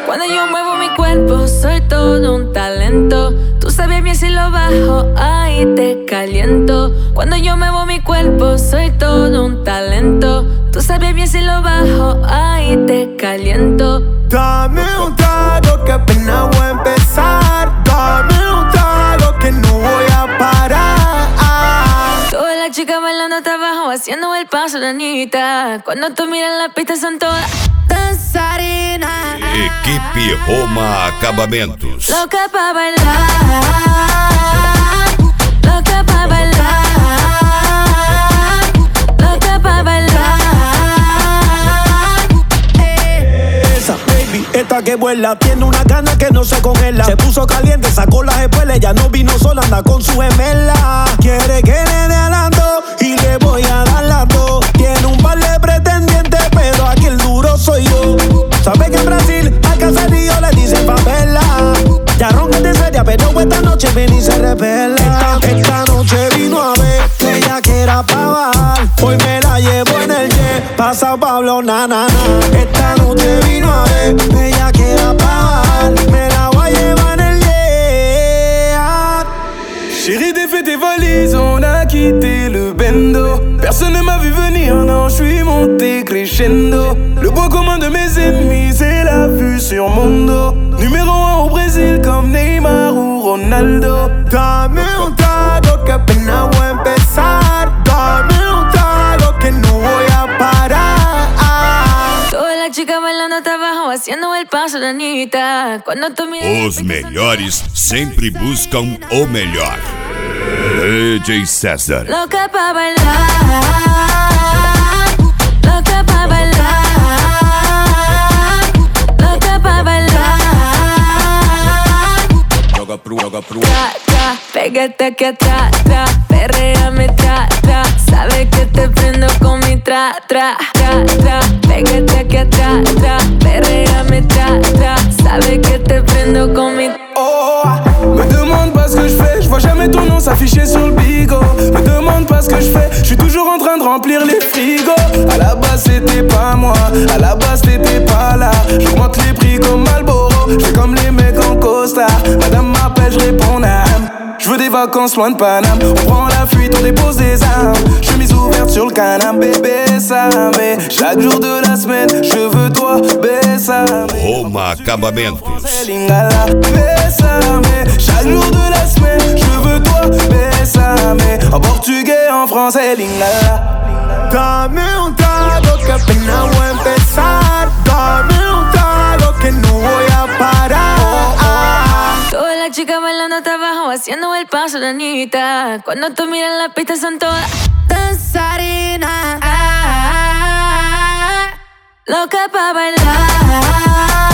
Cuando yo muevo mi cuerpo soy todo un talento. Tú sabes bien si lo bajo, ahí te caliento. Cuando yo muevo mi cuerpo soy todo un talento. Tú sabes bien si lo bajo, ahí te caliento. Dame un trago que apenas voy a empezar. Dame un trago que no voy a parar. Todas las chicas bailando hasta abajo, haciendo el paso de Anitta. Cuando tú miras la pista son todas danzarinas. Equipe Roma Acabamentos. Loca pa' bailar, loca pa' bailar, loca pa' bailar. Esa baby, esta que vuela, tiene una gana que no se congela. Se puso caliente, sacó las espuelas, ya no vino sola, anda con su gemela. Quiere que le dé alando y le voy a dar las dos. Tiene un par de pretendientes, pero aquí el duro soy yo. Sabe que en Brasil al caserío le dicen favela. Ya roncate seria, pero esta noche ven y se revela. Esta noche vino a ver que ella quiera pa' bajar. Hoy me la llevo en el jet, pasa Pablo, na, na, na. Esta noche vino a ver que ella quiera pa' bajar. Me la voy a llevar en el jet. Chérie, défais tes valises, on a quitté le bendo. Personne ne m'a vu venir, non, je suis monté crescendo. Le point commun de mes ennemis, c'est la vue sur mon dos. Numéro 1 au Brésil comme Neymar ou Ronaldo. Dame un trago que apenas voy a empezar. Dame un trago que no voy a parar. Todas las chicas bailando hasta abajo, haciendo el paso de Anitta. Cuando tú miras Os melhores sempre buscam o melhor. DJ César. loca pa' bailar, loca pa' bailar, loca pa' bailar. Tra, tra, pégate aquí atrás, tra, perréame, tra, tra. Sabes que te prendo con mi tra, tra, tra, tra. Pégate aquí atrás, tra, perréame, tra, tra. Sabes que te prendo con mi. Oh, me demande pas ce que je fais, je vois jamais ton nom s'afficher sur le bigot. Me demande pas ce que je fais, je suis toujours en train de remplir les frigos. À la base c'était pas moi, à la base t'étais pas là. J'augmente les prix comme Marlboro, je fais comme les mecs en costard. Madame m'appelle, je réponds nam. Je veux des vacances loin de Paname. On prend la fuite, on dépose des armes. Chemise ouverte sur le canapé, bébé ça. Mais chaque jour de la semaine, je veux toi, bésame. Roma Acabamentos. Lingala, bésame. Chaque jour de la semaine, je veux toi, bésame. En portugais, en français, lingala. Dame un trago que apenas voy a empezar. Dame un trago que no voy a parar. Todas las chicas bailando hasta abajo, haciendo el paso de Anitta. Cuando tú miras la pista son todas danzarinas. Loca pa' bailar,